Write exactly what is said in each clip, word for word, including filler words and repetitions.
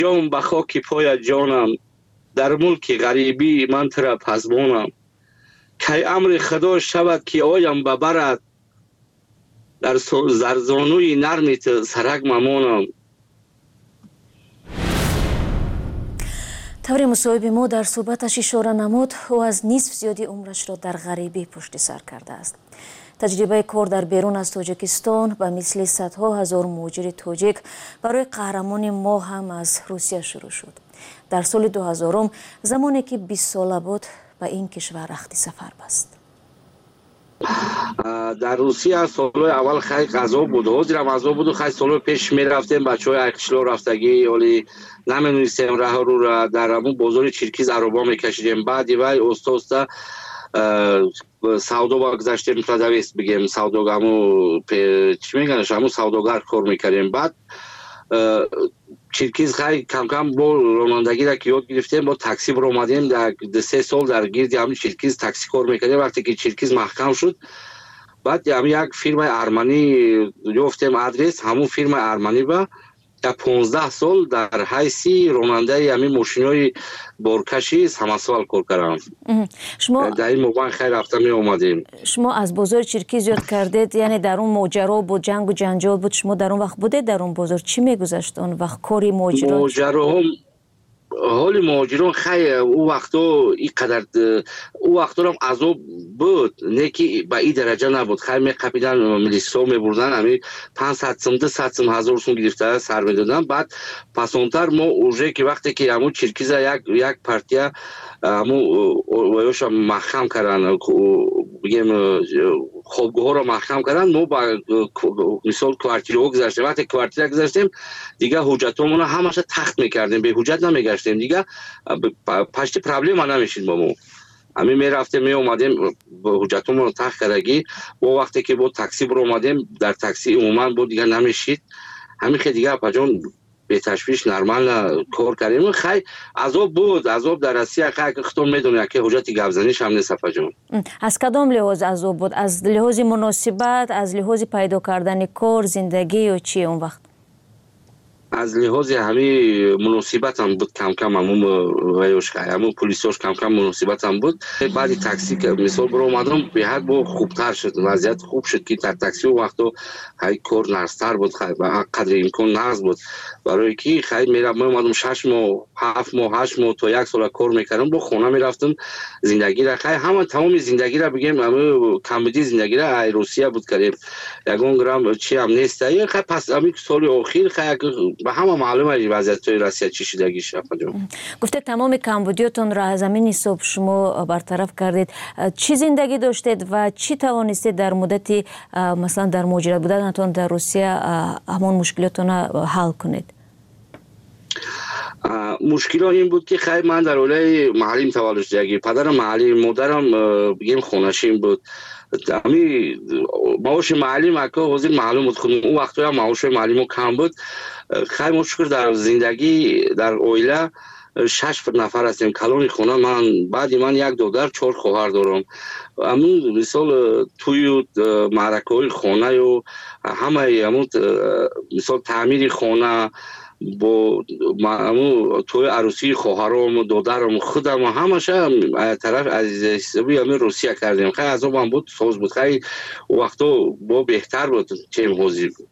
جام به خاک پای جانم، در ملک غریبی من ترا پزبانم. کی امر خدا شود که آیم به برت، در زرزانوی نرمیت سرک ممانم. طور مصاحبه ما در صحبتش اشاره نمود او از نصف زیادی عمرش را در غریبی پشت سر کرده است. تجربه کار در بیرون از تاجیکستان به مثل صدها هزار مهاجر تاجیک برای قهرمان ما هم از روسیه شروع شد. در سال دو هزار زمانی که بیست ساله بود به این کشور رخت سفر بست. در روسیه سالهای اول خیلی غذا بود، حاضرم غذا بود و خیلی سالهای پیش می رفتیم بچه های اکشلا رفتگی ولی نمی‌دونستیم راه رو را در همون بازار چیرکیز عربا میکشیدیم. بعد وای اوستا اوستا سودا با گذاشتیم پردویست بگیم سودا همون چی میگنش همون سوداگر کار میکردیم. بعد چیرکیز خیلی کم کم با رانندگی را که یاد گرفتیم با تاکسی برو اومدیم در سه سال در گیرد همون چیرکیز تاکسی کار میکردیم. وقتی که چیرکیز محکم شد بعد همون یک فیلم ارمنی یافتیم آدرس همون فیلم ارمنی با در پانزده سال در حیثی راننده همین ماشینای بارکشی همسال کار کردم. شما در این موقع خیلی رفته می اومدیم. شما از بازار چیرکیز یاد کردید، یعنی در اون ماجرا بود، جنگ و جنجال بود، شما در اون وقت بوده در اون بازار چی میگذشت اون وقت کاری ماجرا؟ ماجرا هم حال مهاجران خیلی او وقتا اینقدر او وقتا هم عذاب بود، نه که به این درجه نبود. خیلی میقپیدن ملیسا میبردن همین پانصد سوم ده صد سوم هزار سوم گرفته سر میدادن. بعد پسانتر ما اوجه که وقتی که همون چیرکیز یک یک پارتیا همون ویوش محکم کردن بگیم خوابگاه ها رو محکم کردن، ما با مثال کوارتیرها گذاشتیم. وقتی کوارتیر گذاشتیم دیگه حجتامون همش تخت میکردیم، به حجت نمیگشتیم دیگه، پشت پرابلم نمیشین با ما. همین میرفتیم می اومدیم با حجتامون رو تخت کردگی و وقتی که با تاکسی برو اومدیم در تاکسی عموما بود دیگه نمیشید. همین که دیگه پجان به تشویش نرمال کار کردیم. خیلی عذاب بود، عذاب در روسیه خیلی خودتون میدونید که حجت گوزنیش هم نیست پجان. از کدام لحاظ عذاب بود؟ از لحاظ مناسبت، از لحاظ پیدا کردن کار، زندگی و چی اون وقت؟ از لحاظ همین مناسبت هم بود، کم کم همون ویوش همون پلیساش کم کم مناسبت هم بود. بعد تاکسی که مثال برو اومدم به حد با خوبتر شد، وضعیت خوب شد که در تاکسی و وقتا خیلی کار نرستر بود، خیلی قدر امکان نرز بود. برای که خیلی میرم من اومدم شش ماه هفت ماه هشت ماه تا یک سال کار میکردم، با خونه میرفتم زندگی را خیلی همه تمام زندگی را بگیم همه کمبودی زندگی را ای روسیه بود کردیم یگان گرام چی هم نیست. خیلی پس همین سال اخیر خیلی به همه معلومه وضعیت توی روسیه چی شدگی شد. گفته تمام کمبودیاتون را از همین حساب شما برطرف کردید. چی زندگی داشتید و چی توانستید در مدتی مثلا در مهاجرت بودنتون در روسیه همون مشکلاتون حل کنید؟ مشکل این بود که خیلی من در اولای محلیم تولد شدگی، پدرم محلی، مادرم بگیم خونشین بود. امی معاش معلم اکا حاضر معلوم بود خودم اون وقت هم معاش معلم کم بود. خیلی مشکل در زندگی در اویله شش نفر هستیم کلون خونه من، بعد من یک دختر چهار خواهر دارم. همون مثال توی معرکه های خانه و همه همون مثال تعمیر خانه با همون توی عروسی خواهرام دخترم خودم همش طرف از حسابی همین روسیه کردیم. خیلی عذاب هم بود، سوز بود، خیلی وقتا با بهتر بود چه حاضر بود.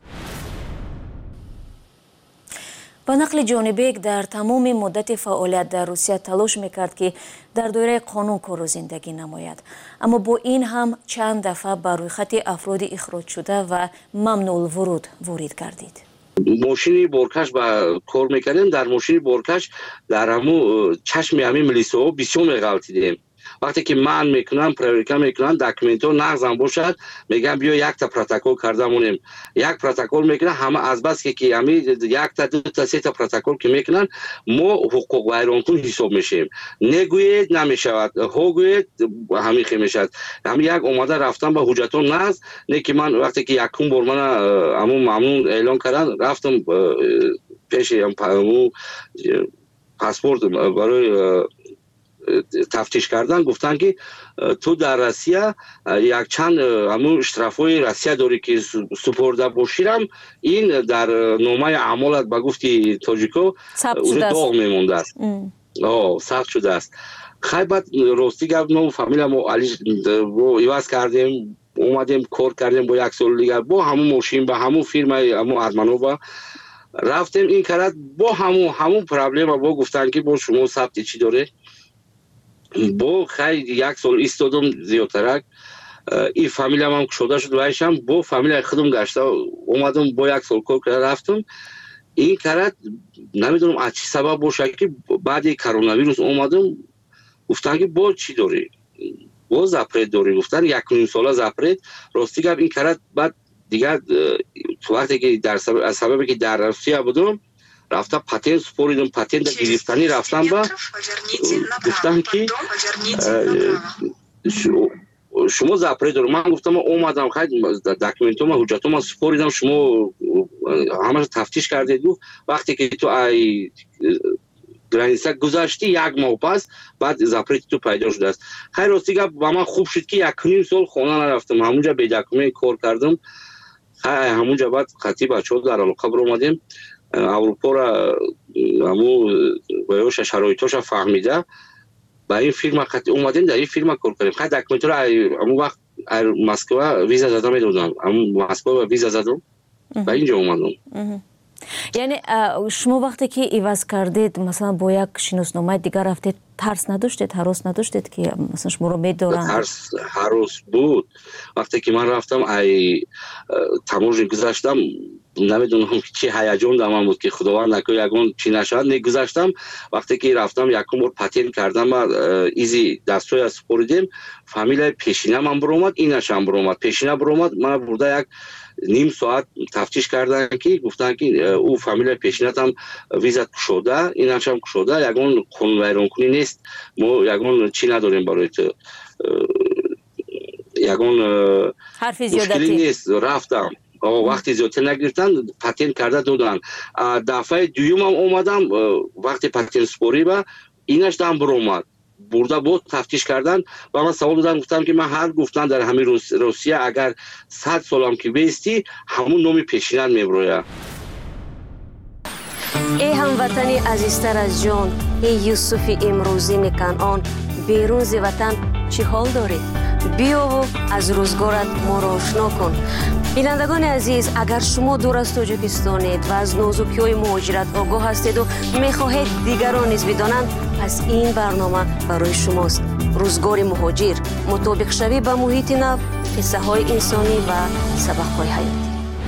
با نقل جانبیک در تمام مدت فعالیت در روسیه تلاش میکرد که در دایره قانون کار و زندگی نماید، اما با این هم چند دفعه بر روی خط افراد اخراج شده و ممنوع الورود وارد گردید. ماشینی بارکش با کار میکردیم، در ماشینی بارکش در همون چشم همین ملیسا بسیار میغلطیدیم. وقتی که من میکنم پروریکا میکنم داکومنت ها نقضم باشد میگم بیا یک تا پروتکل کرده مونیم، یک پروتکل میکنن همه از بس که که همین یک تا دو تا سه تا پروتکل که میکنن ما حقوق ویرانکن حساب میشیم. نگوید نمیشود، ها گوید همین خیلی میشد. همین یک اومده رفتم با حجتون نقض نه که من وقتی که یکم بار من همون ممنون اعلان کردن رفتم پیش همون پاسپورت برای тафтиш кардан, гуфтан ки ту дар Россия якчанд ҳамун штрафҳои Россия дорӣ ки супорда боширам, ин дар номаи аъмолат ба гуфти тоҷико уже доғ мемондааст, сахт шудааст. хай баъд рости гап ному фамилия мо али иваз кардем, омадем кор кардем бо як соли дигар бо ҳамун мошин ба ҳамун фирмаи ҳамун Арманова рафтем, ин карад бо ҳамун ҳамун проблема бо гуфтан ки бо шумо сабти чӣ доре, бо хай як сол истодум зиёдтарак, ин фамилиям ҳам кушода шуд, вайшам бо фамилияи худам гашта омадам, бо як сол кор карда рафтам. ин карад намедонам аз чӣ сабаб бошад ки баъди коронавирус омадам, гуфтан ки бо чӣ дорӣ, бо запрет дорӣ, гуфтан якуним сола запрет. Рости гап ин карад баъд дигар вақте ки дар сабабе ки дар Россия будам, рафта патент супоридам, патента гирифтанӣ рафтам, ба гуфтан ки шумо запрет доред. Ман гуфтам омадам, хай документома ҳуҷҷатома супоридам, шумо ҳамаро тафтиш кардед. Гуфт вақте ки ту ай граница гузашти як моҳ пас, баъд запрети ту пайдо шудааст. хай рости гап ба ман хуб шуд ки якуним сол хона нарафтам, ҳамунҷа бедокумент кор кардам. хай ҳамунҷа баъд қатъи бачаҳо дар алоқа биромадем, аврупора ҳамун баёша шароитоша фаҳмида ба ин фирма қатъи омадем, дар ин фирма кор кардем. хай документро ҳамун вақт Москва виза зада медодам, ҳамун Москва виза задам, ба инҷа омадам. яъне шумо вақте ки иваз кардед, масалан бо як шиносномаи дигар рафтед, тарс надоштед, ҳарос надоштед ки масалан шуморо медоранд? Тарс ҳарос буд. вақте ки ман рафтам ай таможни гузаштам, намедонам чӣ ҳаяҷон дар ман буд ки худованд накунад ягон чӣ нашавад. Не гузаштам, вақте ки рафтам якум бор патент кардам, изи дастҳоя супоридем, фамилияи пешинамам биромад, инашам биромад. Пешина биромад, мана бурда як ним соат тафтиш кардан ки гуфтан ки ӯ фамилияи пешинатам визат кушода, инашам кушода, ягон қонунвайронкунӣ нест, мо ягон чӣ надорем барои ту, ягон мушкилӣ нест. Рафтам, вақти зиёдтар нагирифтан, патент карда додан. дафъаи дуюмам омадам, вақти патент супорӣ ба инаш дам биромад, бурда бо тафтиш кардан. ба ман савол додан, гуфтам ки ман ҳар гуфтан дар ҳамин Россия агар сад солам ки бести, ҳамун номи пешинат мебирояд. эй ҳамватани азизтар аз ҷон, эй Юсуфи имрӯзини Канъон, берун зи ватан чӣ ҳол доред? биёву аз рӯзгорат моро ошно кун. бинандагони азиз, агар шумо дур аз Тоҷикистонед ва аз нозукиҳои муҳоҷират огоҳ ҳастеду мехоҳед дигарон низ бидонанд, пас ин барнома барои шумост. рӯзгори муҳоҷир, мутобиқшавӣ ба муҳити нав, қиссаҳои инсонӣ ва сабақҳои ҳаётӣ.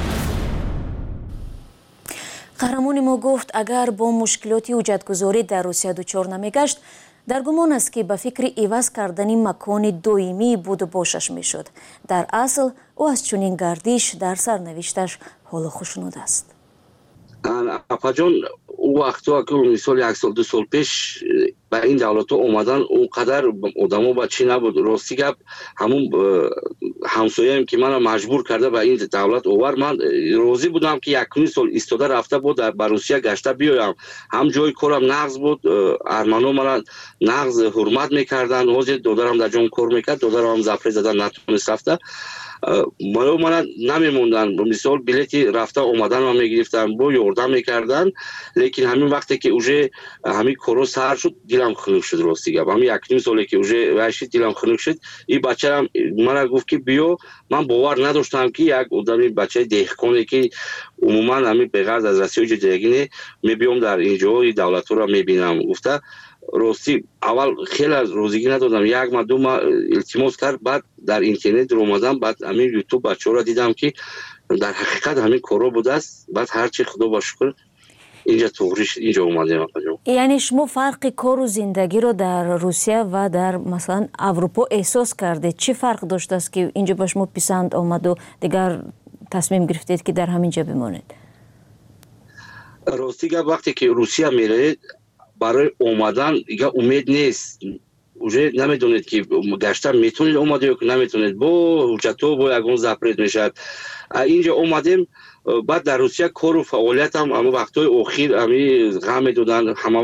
қаҳрамони мо гуфт, агар бо мушкилоти ҳуҷҷатгузорӣ дар Русия дучор намегашт, дар гумон аст ки ба фикри иваз кардани макони доимӣ буду бошаш мешуд. дар асл ӯ аз чунин гардиш дар сарнавишташ ҳоло хушнуд аст. апаҷон ӯ вақтҳо ки мисоли як сол ду сол пеш ба ин давлатҳо омадан, он қадар одамо ба чӣ набуд. рости гап ҳамун ҳамсояем ки мана маҷбур карда ба ин давлат овард, ман розӣ будам ки якуним сол истода рафта бо ба Русия гашта биёям. ҳам ҷои корам нағз буд, армано мана нағз ҳурмат мекарданд, ҳозир додарам дар ҷон кор мекард, додарам ҳам запрет зада натонист рафта. мано мана намемондан, мисол билети рафта омаданам мегирифтан, бо ёрдам мекардан, лекин ҳамин вақте ки уже ҳамин коро сар шуд, дилам хунук шуд. рости гап ҳамин якним соле ки уже вайшид, дилам хунук шуд. ин бачарам мана гуфт ки биё, ман бовар надоштам ки як одами бачаи деҳқоне ки умуман ҳамин беғарз аз Россия ҷодагине мебиём дар инҷои давлатҳоро мебинам. гуфта рости аввал хеле розигӣ надодам, як ма ду ма илтимос кард, баъд дар интернет омадам, баъд ҳамин ютуб бачаҳоро дидам ки дар ҳақиқат ҳамин коро будааст. баъд ҳарчи худо ба шукр инҷа туғри инҷа омадем. яъне шумо фарқи кору зиндагиро дар Русия ва дар масалан Аврупо эҳсос кардед? чӣ фарқ доштааст ки инҷа ба шумо писанд омаду дигар тасмим гирифтед ки дар ҳаминҷа бимонед? рости гап вақте ки Русия меравед, барои омадан дига умед нест. уже намедонед ки гашта метавонед омада ё ки наметавонед. бо ҳуҷҷатҳо бо ягон запрет мешавад. инҷа омадем, баъд дар Русия кору фаъолиятам ҳамин вақтҳои охир ҳамин ғам медоданд. ҳама вақт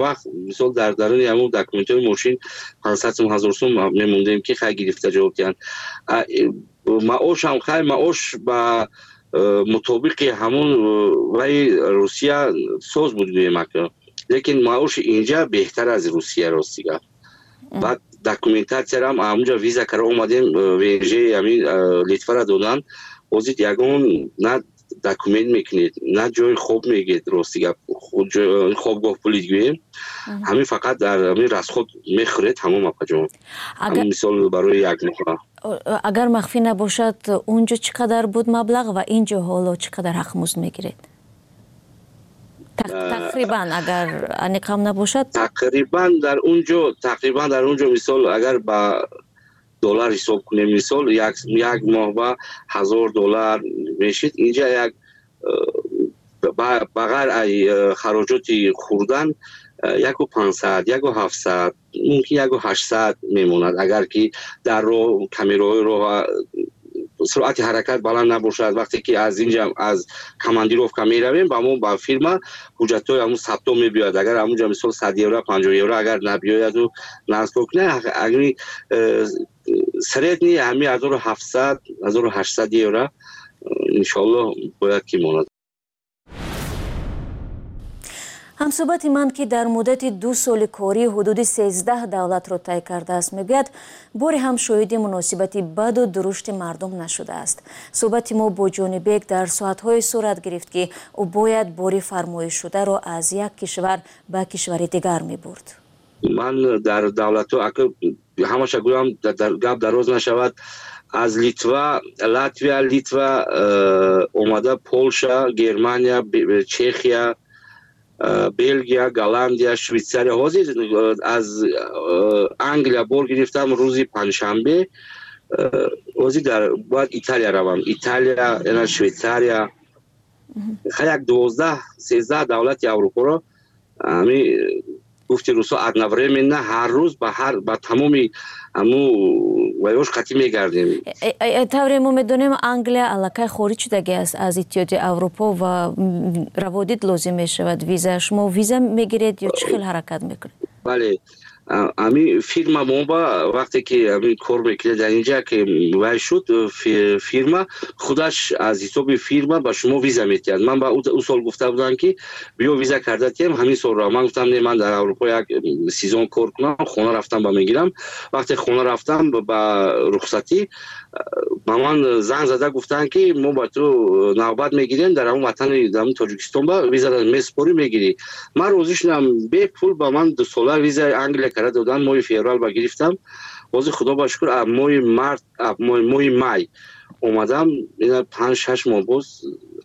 مثال در درون همون داکومنت ماشین پانصد هزار سوم میموندیم که خیلی گرفته جواب کردن. معاش هم خیلی معاش با مطابق همون وای روسیه سوز بود گویم که لیکن معاش اینجا بهتر از روسیه راستیگه. بعد داکومنتاسیا هم اونجا ویزا کرده اومدیم ویژه همین لیتوا را دادن وزید یگون نه داکومنت میکنید نه جای خوب میگید راستیگه خود خوابگاه پلیدگویی همین فقط در همین رسخود میخوره تمام اپاجون همین مثال برای یک ماه. اگر مخفی نباشد اونجا چقدر بود مبلغ و اینجا حالا چقدر حق مزد میگیرید؟ تقریبا اگر انیقام نباشد تقریبا در اونجا تقریبا در اونجا مثال اگر با دلار حساب کنیم مثال یک یک ماه با هزار دلار میشید اینجا یک بغیر ای خراجات خوردن یک و پانصد یک و هفتصد ممکن یک و هشتصد میموند اگر که در راه کامیرای راه سرعت حرکت بلند نباشد. وقتی که از اینجا از کماندیروفکا میرویم با ما با فیرما حجتای همون ثبت میبیاد اگر همونجا مثلا صد یورو پنجاه یورو اگر نبیاید و نصب کنه اگر سریعت نی همین هزار و هفتصد هزار و هشتصد یورو انشالله باید که ماند. همصحبت من که در مدت دو سال کاری حدود سیزده دولت را طی کرده است میگوید باری هم شاهد مناسبتی بد و درشت مردم نشده است. صحبت ما با جان بیگ در ساعتهای صورت گرفت که او باید باری فرمایش شده را از یک کشور به کشور دیگر می برد. من در دولت ها همش گویم در گپ دراز نشود از لیتوا لاتویا لیتوا اومده پولشا گرمانیا چخیا بلژیا، گالندیا، شویتساریا حاضر از انگلیا بور گرفتم روزی پنجشنبه حاضر در باید ایتالیا روم ایتالیا اینا شویتساریا خیلی دوازده سیزده دولت اروپا را همی گفتی روسا ادنوره من نه هر روز با هر با تمامی همو ویوش قطعی میگردیم. طوری ما میدونیم انگلیا علاقه خارج شدگی است از اتحادیه اروپا و روابط لازم میشود ویزا. شما ویزا میگیرید یا چه خیلی حرکت میکنید؟ بله امی فیرما ما با وقتی که امی کار میکنه در اینجا که وای شد فیرما خودش از حساب فیرما با شما ویزا میتید. من با او سال گفته بودم که بیا ویزا کرده تیم همین سال را من گفتم نه من در اروپا یک سیزن کار کنم خونه رفتم با میگیرم. وقتی خونه رفتم با رخصتی با من زنگ زده گفتن که ما با تو نوبت میگیریم در اون وطن در تاجیکستان با ویزا میسپوری میگیری. من روزش نم به پول با من دو سال ویزا انگلیس کرده دادن ماه فوریه با گرفتم. باز خدا با شکر ماه مارت ماه مای اومدم اینا پنج شش ماه باز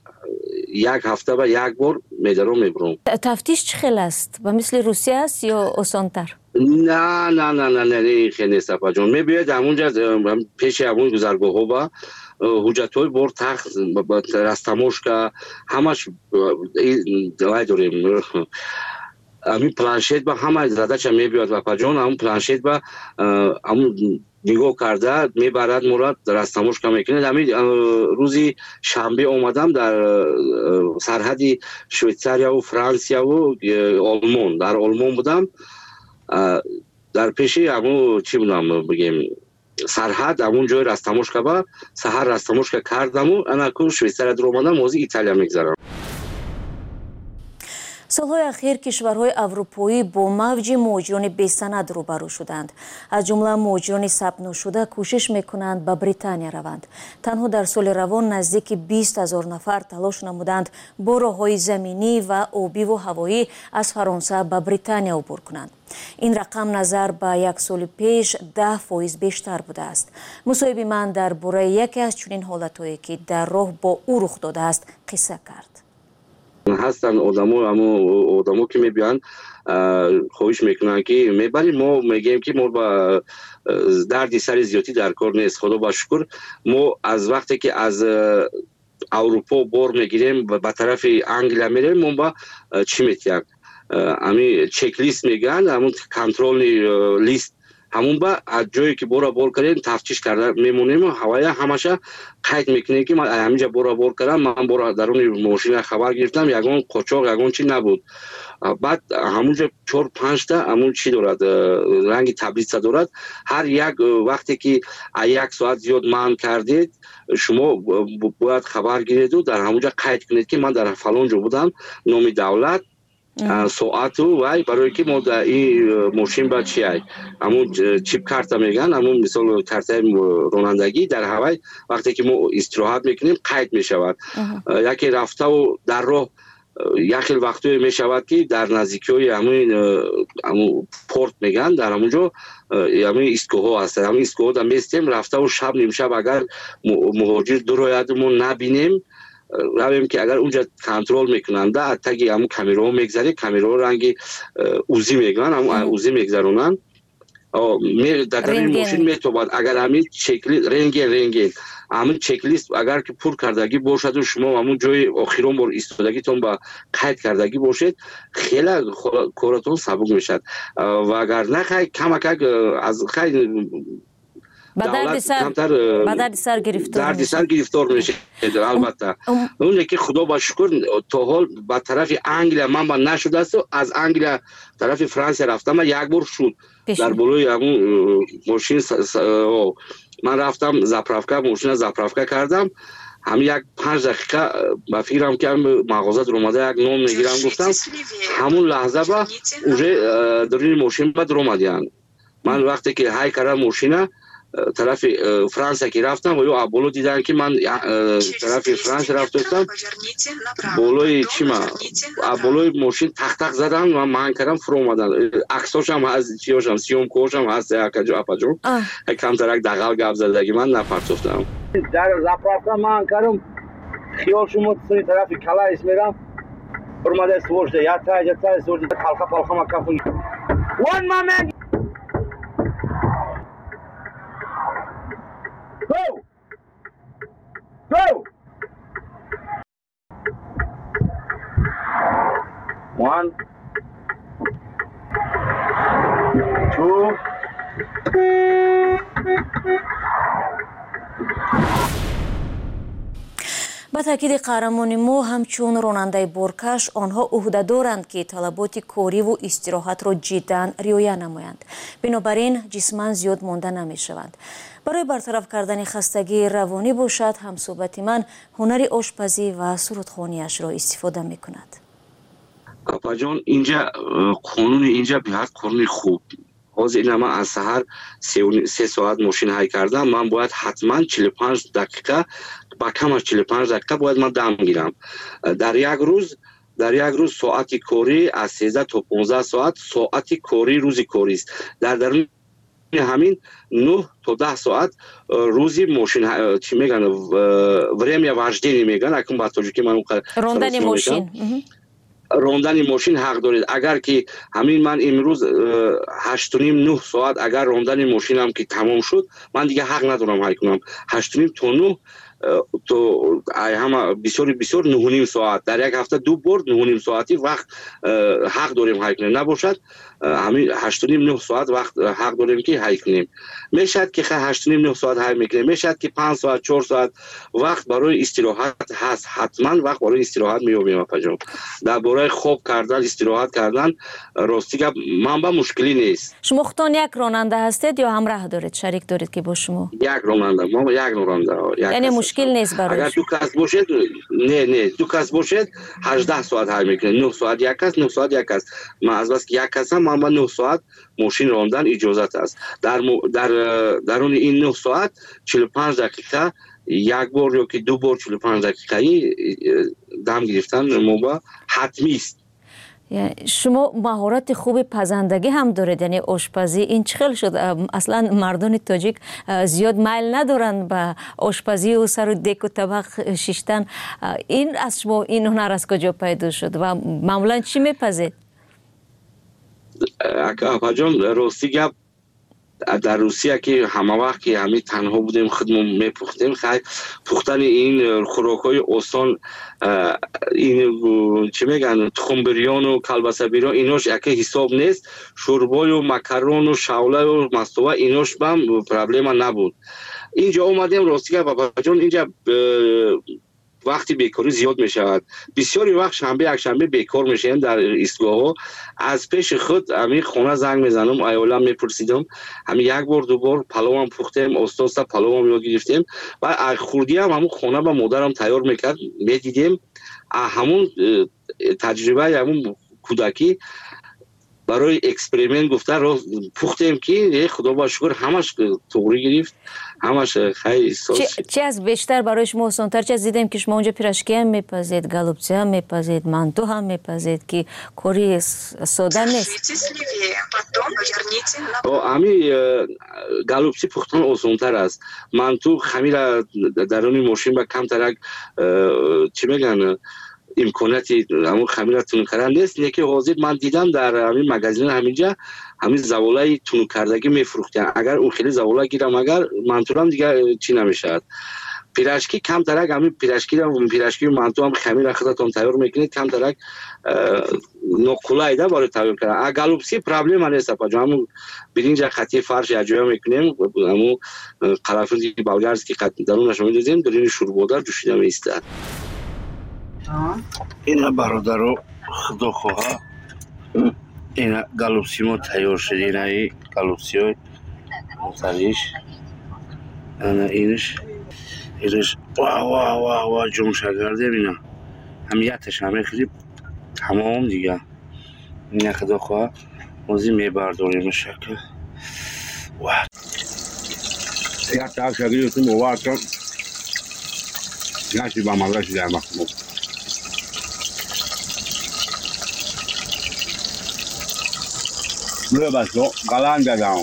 یک هفته با یک بار میدارم میبرم. تفتیش چه خیلی است؟ و مثل روسیه است یا آسان‌تر؟ نه نه نه نه نه خیلی نیست اپا جون. میباید همونجا پیش همون گذرگاه ها با حجت های بر تخت رستموش که همش دوای داریم همین پلانشیت با همه زده چه میباید اپا جون همون پلانشیت با همون نگاه کرده میبرد مراد رستموش که میکنه. همین روزی شنبه اومدم در سرحد شویتساریا و فرانسیا و آلمان در آلمان بودم در پیشی همون چی بودم بگیم سرحد همون جای رستموش که با سهر رستموش که کردم و انا که شویتساریا در اومدم موزی ایتالیا میگذارم. سالهای اخیر کشورهای اروپایی با موج مهاجران بی‌سند روبرو شدند. از جمله مهاجران ثبت نشده کوشش میکنند به بریتانیا روند. تنها در سال روان نزدیک بیست هزار نفر تلاش نمودند با راههای زمینی و آبی و هوایی از فرانسه به بریتانیا عبور کنند. این رقم نظر به یک سال پیش ده فایز بیشتر بوده است. مصاحب من درباره یکی از چنین حالتهایی که در راه با او رخ داده است قصه کرد. هستن آدمو همو آدمو که میبیان خواهش میکنن که میبریم ما میگیم که ما با دردی سر زیادی در کار نیست. خدا با شکر ما از وقتی که از اروپا بار میگیریم و به طرف انگلیا میریم ما با چی میتیم همین چک لیست میگن همون کنترل لیست ҳамун ба аз ҷое ки бора бор кардем тафтиш карда мемонем ҳавая ҳамаша қайд мекунем ки ман ҳаминҷа бора бор кардам ман бора даруни мошина хабар гирифтам ягон қочоқ ягон чӣ набуд баъд ҳамунҷа чор панҷта ҳамун чӣ дорад ранги таблица дорад ҳар як вақте ки як соат зиёд манъ кардед шумо бояд хабар гиреду дар ҳамунҷа қайд кунед ки ман дар фалон ҷо будам номи давлат соату вай барое ки мо ин мошин ба чи ай ҳамун чип карта мегӯянд ҳамун мисол картаи ронандагӣ дар ҳавай вақте ки мо истироҳат мекунем қайд мешавад яке рафтаву дар роҳ як хел вақтое мешавад ки дар наздикиҳои ҳамун порт мегӯянд дар ҳамунҷо ҳамин истгоҳҳо ҳастанд ҳамин истгоҳҳо местем рафтаву шаб нимшаб агар муҳоҷир дурояду мо набинем равем ки агар унҷа контрол мекунанда аз таги ҳамун камераҳо мегзарем камераҳо ранги узӣ мегӯянд ҳамун узӣ мегзаронанд дар даруни мошин метобад агар ҳамин чекли рентген рентген ҳамин чеклист агар ки пур кардагӣ бошаду шумо ҳамун ҷои охирон бор истодагитон ба қайд кардагӣ бошед хеле коратон сабук мешавад ва агар на хай камакак аз хай ба дарди сар гирифтор мешед албатта оне ки худо ба шукр то ҳол ба тарафи Англия ман ба нашудасту аз Англия тарафи Франсия рафтам як бор шуд дар болои ҳамун мошин ман рафтам заправка мошина заправка кардам ҳамин як панҷ дақиқа ба фикрам ки мағоза дуромада як нон мегирам гуфтам ҳамун лаҳза ба уже даруни мошин ба дуромадиянд ман вақте ки ҳай кардам мошина тарафи Франсия ки рафтам ва ё боло диданд ки ман тарафи Франсия рафтам болои чима болои мошин тақтақ задан ва ман кардам фуро омадан аксошам ҳаст чиёшам сиёмкаҳошам ҳаст якаҷо апаҷо камтарак дағал гап задаги ман напартофтам дар заправка ман кардам хиёл шумо сои тарафи Калайс мерам ормада свожда ята ята свожда палха палха макафун one moment Go! Go! One, two. ба таъкиди қаҳрамони мо ҳамчун ронандаи боркаш онҳо ӯҳда доранд ки талаботи кориву истироҳатро ҷиддан риоя намоянд бинобар ин ҷисман зиёд монда намешаванд барои бартараф кардани хастагии равонӣ бошад ҳамсӯҳбати ман ҳунари ошпазӣ ва сурудхониашро истифода мекунад апаҷон инҷа қонуни инҷа биҳад қонуни хуб ҳозир ина ман аз саҳар се соат мошин ҳай кардам ман бояд ҳатман чилу панҷ дақиқа ба камаш чилу панҷ дақиқа бояд ман дам гирам дар як рӯз дар як рӯз соати корӣ аз сездаҳ то понздаҳ соат соати корӣ рӯзи корист дар даруни ҳамин нӯҳ то даҳ соат рӯзи мошин чӣ мегӯянд время вождение мегӯянд акун ба тоҷикӣ ман рондани мошин рондани мошин ҳақ доред агар ки ҳамин ман имрӯз ҳаштуним нӯҳ соат агар рондани мошинам ки тамом шуд ман дига ҳақ надорам ҳай кунам ҳаштуним то нӯҳ то ҳама бисёри бисёр нӯҳуним соат дар як ҳафта ду бор нӯҳуним соати вақт ҳақ дорем ҳай кунем набошад ҳамин ҳаштуним нӯҳ соат вақт ҳақ дорем ки ҳай кунем мешавад ки ҳаштуним нӯҳ соат ҳай мекунем мешавад ки панҷ соат чор соат вақт барои истироҳат ҳаст ҳатман вақт барои истироҳат меёбем апаҷон дар бораи хоб кардан истироҳат кардан рости гап манба мушкилӣ нест шумо худтон як ронанда ҳастед ё ҳамраҳ доред шарик доред ки бо шумо як ронанда мо як ронанда яъне мушкил нест барои агар ду кас бошед не не ду кас бошед ҳаждаҳ соат ҳай мекунед нӯҳ соат як кас нӯҳ соат як кас ман азбаски як касам ман ба нӯҳ соат мошин рондан иҷозат аст дар дар даруни ин нӯҳ соат чилу панҷ дақиқа як бор ёки ду бор чилу панҷ дақиқаи дам гирифтан моба ҳатмист шумо маҳорати хуби пазандагӣ ҳам доред яъне ошпазӣ ин чӣ хел шуд аслан мардони тоҷик зиёд майл надоранд ба ошпазию сару деку табақ шиштан ин аз шумо ин ҳунар аз куҷо пайдо шуд ва маъмулан чӣ мепазед апаҷон рости гап در روسیه که همه وقت که همین تنها بودیم خودمون میپختیم خیلی پختن این خوراکای آسان این چی میگن تخم بریان و کلبسه بریان ایناش اگه حساب نیست شوربای و مکرون و شوله و مستوه ایناش بم پرابلم نبود اینجا اومدیم راستی که بابا جان اینجا وقتی بیکاری زیاد می شود بسیاری وقت شنبه یک شنبه بیکار میشیم در ایستگاه ها از پیش خود همین خونه زنگ میزنم ایالم میپرسیدم همین یک بار دو بار پلو هم پختیم استاد پلو هم یاد گرفتیم و خوردی هم همون خونه با مادرم تیار میکرد میدیدیم همون تجربه همون کودکی برای اکسپریمنت گفته رو پختیم که خدا با شکر همش توری گرفت همش خیلی ساز چی از بیشتر برای شما آسان‌تر چه از دیدیم که شما اونجا پیراشکی هم میپزید گالوبچی هم میپزید مانتو هم میپزید که کاری ساده نیست امی گالوبچی پختن آسان‌تر است مانتو خمیر درون ماشین با کم ترک چی میگن امکاناتی همون خمیر تون کردن نیست یکی حاضر من دیدم در همین مغازین همینجا همین زوالای تون کردگی میفروختن اگر اون خیلی زوالا گیرم اگر منطورم دیگه چی نمیشه پیراشکی کم ترک همین پیراشکی رو پیراشکی منطور هم خمیر خودتون تیار میکنید کم ترک نوکولای ده برای تیار کردن گالوبچی پرابلم نیست پا همون برنج خطی فرش اجرا میکنیم همون قرنفل بلغارس که درونش میذاریم درین شوربادر جوشیدن میسته اینا برادرو خدا خواه اینا گالوبچی ما تیار شده اینا ای گالوبچی های مختلف اینا اینش اینش واه واه واه واه جون شگردیم اینا هم یتش همه خیلی تمام دیگه اینا خدا خواه موزی میبرداریم شکل واه یک تاک شگردیم تو موارد کن نشی با مغلشی در مخمو روی بسو قلن دادم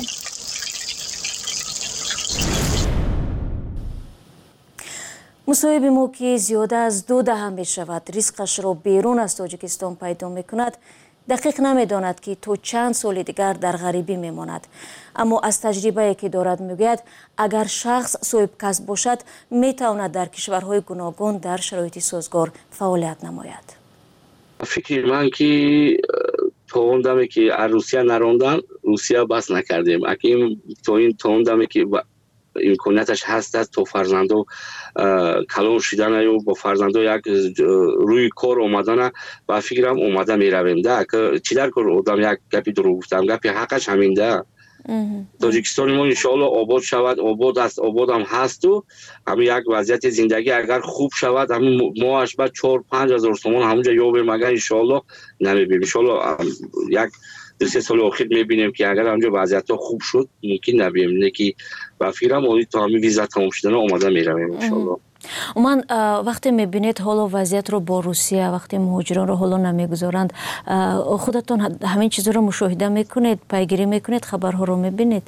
مصاحب ما که زیاده از دو دهم می شود ریسکش را بیرون از تاجیکستان پیدا می کند دقیق نمی داند که تو چند سال دیگر در غریبی می ماند اما از تجربه که دارد می گوید اگر شخص صاحب کسب باشد می تواند در کشورهای گوناگون در شرایط سازگار فعالیت نماید فکر من که تا اون دمه که روسیه نراندن روسیه بس نکردیم اگه تا این تا اون دمه که امکانیتش هست است تو فرزندو کلان شدن یا با فرزندو یک روی کار اومدن و فکرم اومده میرویم ده که چی در کار آدم یک گپی درو گفتم گپی حقش همین ده تاجیکستان ما انشاءالله آباد شود آباد است آباد هم هست و همین یک وضعیت زندگی اگر خوب شود همین ماهش بعد چهار پنج هزار تومان همونجا یابیم اگر انشاءالله نمیبینیم انشاءالله یک دو سه سال آخر میبینیم که اگر همونجا وضعیت خوب شد ممکن نبیم نکی و فکرم آدی تا همین ویزا تمام شدن آماده میرویم انشاءالله من وقتی میبینید حالا وضعیت رو با روسیه وقتی مهاجران رو حالا نمیگذارند خودتون همین چیز رو مشاهده میکنید پیگیری میکنید خبرها رو میبینید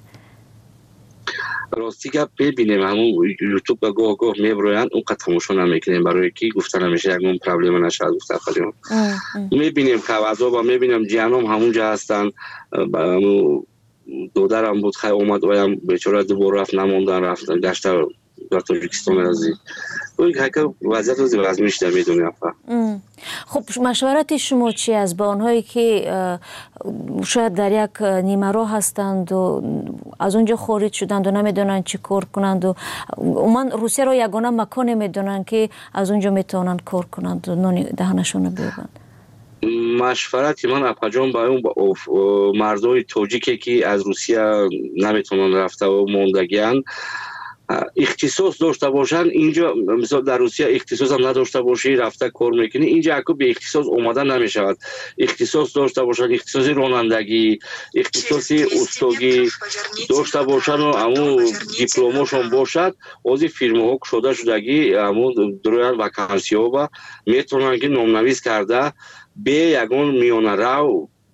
راستی گپ ببینیم همون یوتیوب با گاه گاه میبروین اون قد تماشا نمیکنیم برای کی گفتن همیشه یک اون پرابلم نشه گفت خودمون میبینیم خبرها با میبینم جانم همونجا هستن دودرم بود خیلی اومد و بیچاره دوباره رفت نموندن رفتن گشتر در تاجیکستان ازی اون که وضعیت روزی وزمیش نمیدونیم خب مشورت شما چی است با آنهایی که شاید در یک نیمه راه هستند و از اونجا خارج شدند و نمیدونن چی کار کنند و من روسیه رو یگانه مکانی میدونن که از اونجا میتونن کار کنند و نانی دهنشون بیابند مشورتی من اپاجان با اون مردای تاجیکی که از روسیه نمیتونن رفته و موندگیان اختصاص داشته باشن اینجا مثلا در روسیه اختصاص هم نداشته باشی رفته کار میکنی اینجا اکو به اختصاص اومدن نمیشود اختصاص داشته باشن اختصاص رانندگی اختصاص استاگی داشته باشن و همون دیپلمشون باشد از فیرم ها شده شدگی همون درویان وکانسی ها با میتونن که نامنویس کرده به یگان میانه رو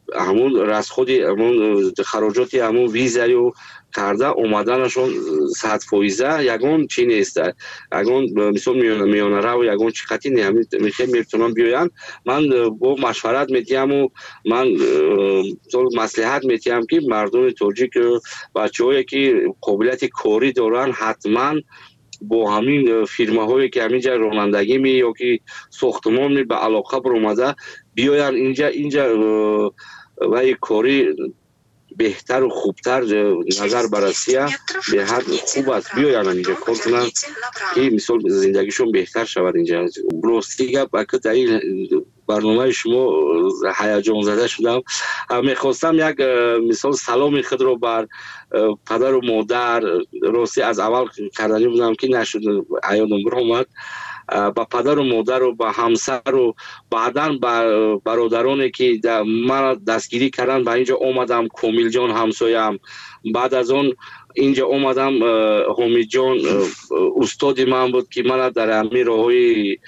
همون رسخودی همون خراجاتی همون ویزایو کرده اومدنشون صد فویزه یگون چی نیست یگون مثل میانه رو یگون چقدی نمیشه میتونم بیاین من با مشورت میتیم و من مصلحت میتیم که مردم تاجیک بچه هایی که قابلیت کاری دارن حتما با همین فیرمه هایی که همینجا رانندگی می یا که ساختمان می به علاقه برآمده بیاین اینجا اینجا و کاری بهتر و خوبتر نظر بررسی به حد خوب است بیاین اینجا کار کنن که مثال زندگیشون بهتر شود اینجا راستی گپ که در این برنامه شما هیجان زده شدم میخواستم یک مثال سلام خود رو بر پدر و مادر راستی از اول کردنی بودم که نشد یادم برآمد با پدر و مادر و با همسر و بعداً با برادرانی که من دستگیری کردن با اینجا اومدم کمیل جان همسایم بعد از اون اینجا اومدم حمید جان استادی من بود که من در همین راههای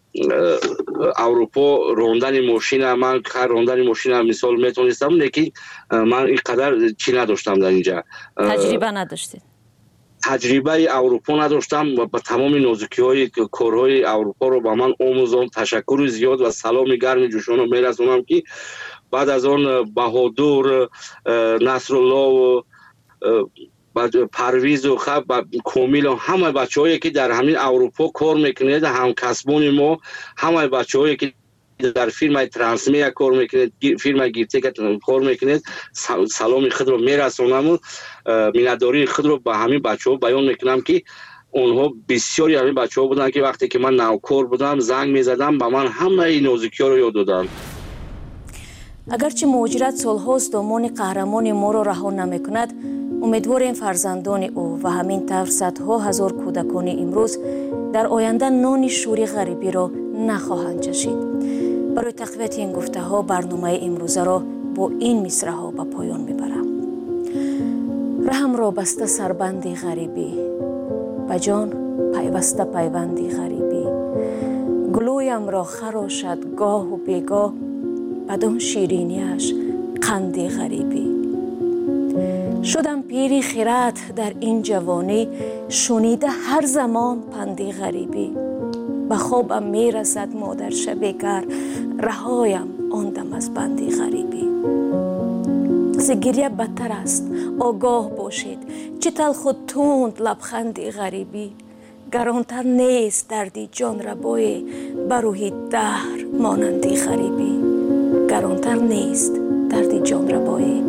اروپا راندن ماشین من راندن ماشین مثال میتونستم لیکن من اینقدر چی نداشتم در اینجا تجربه نداشتید تجربه اروپا نداشتم و با تمام نازکی های کارهای اروپا رو با من آموزان تشکر زیاد و سلام گرم جوشان رو میرسونم که بعد از آن بهادر نصرالله و پرویز و خب کامیل و همه بچه هایی که در همین اروپا کار میکنید هم کسبون ما همه بچه هایی که در فیلم ترانسمیا کار میکنید فیلم گیرته که کار میکنید سلام خود رو میرسونم و مینداری خود رو به همین بچه ها بیان میکنم که اونها بسیاری همین بچه ها بودن که وقتی که من نوکار بودم زنگ میزدم به من همه این نازکی ها رو یاد دادن. اگرچه مهاجرت سالهاست دامان قهرمان ما را رها نمیکند امیدواریم فرزندان او و همین طور صدها هزار کودکان امروز در آینده نان شوری غریبی را نخواهند چشید. برای تقویت این گفته ها برنامه امروزه را با این مصرع ها به پایان میبرم. رحم را بسته سربندی غریبی به جان پیوسته پیوندی غریبی گلویم را خراشد گاه و بیگاه بدان شیرینیش قندی غریبی شدم پیری خیرت در این جوانی شنیده هر زمان پندی غریبی به خوابم میرسد مادر شبیگر رهایم آندم از بندی غریبی ز گریه بدتر است آگاه باشید چه تلخ و تند لبخندی غریبی گرانتر نیست دردی جان ربای بروحی دهر مانندی غریبی گرانتر نیست دردی جان ربای